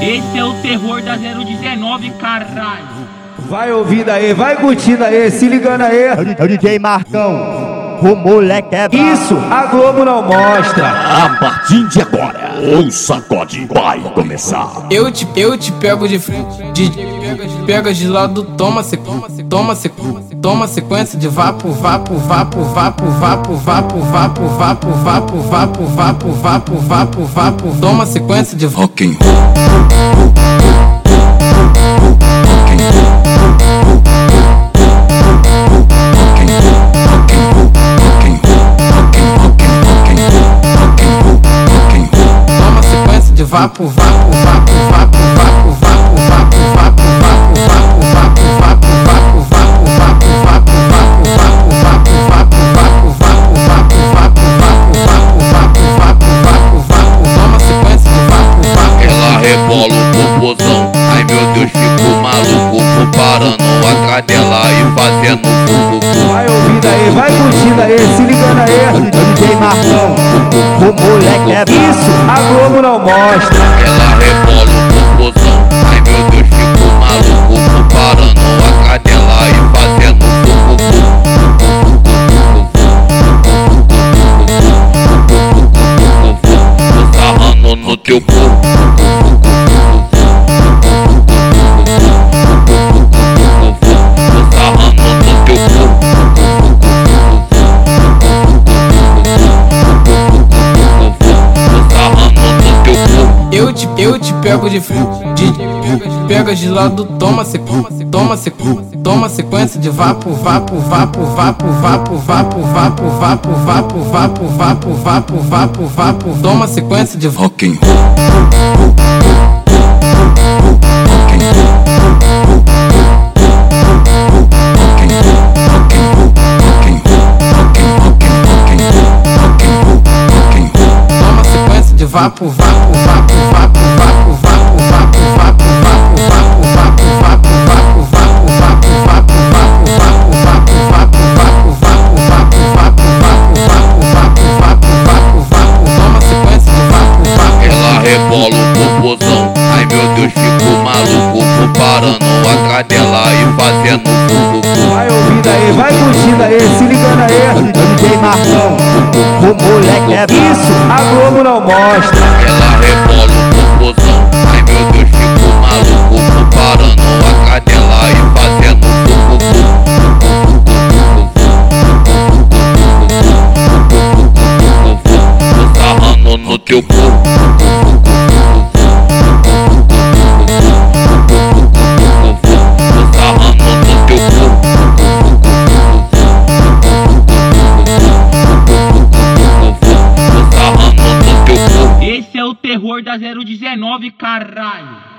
Esse é o terror da 019, caralho. Vai ouvindo aí, vai curtindo aí, se ligando aí. É o DJ Marcão, o moleque é brabo. Isso, a Globo não mostra. A partir de agora, o sacode vai começar. Eu te pego de frente, pega de lado, toma sequência de vapo, toma sequência de Rock and vapo, toma sequência de vapo. Ela rebola o popozão, ai meu Deus, fico maluco. Vou parando a cadela e fazendo fugu. Vai ouvindo aí, vai curtindo aí, se ligando aí. É o DJ Marcão, o moleque é brabo. Isso, a Globo não mostra. Ela rebola o popozão, ai meu Deus, fico maluco. Vou parando a cadela e fazendo fugu. Vou sarrando no teu corpo. Eu te pego de frente, pega de lado, toma sequência de vapo, toma sequência de Rock and toma sequência de vapo, Ela rebola o popozão, ai meu Deus, fico maluco. Vou parando a cadela e fazendo fugu. Vai ouvindo aí, vai curtindo aí, se ligando aí. É o DJ Marcão, o moleque é brabo. Isso, a Globo não mostra. Ela rebola o popozão, ai meu Deus, fico maluco. Vou parando a cadela e fazendo fugu. Vou sarrando no teu corpo. Vou sarrando no teu corpo. Vou sarrando no teu corpo. Esse é o terror da 019, caralho.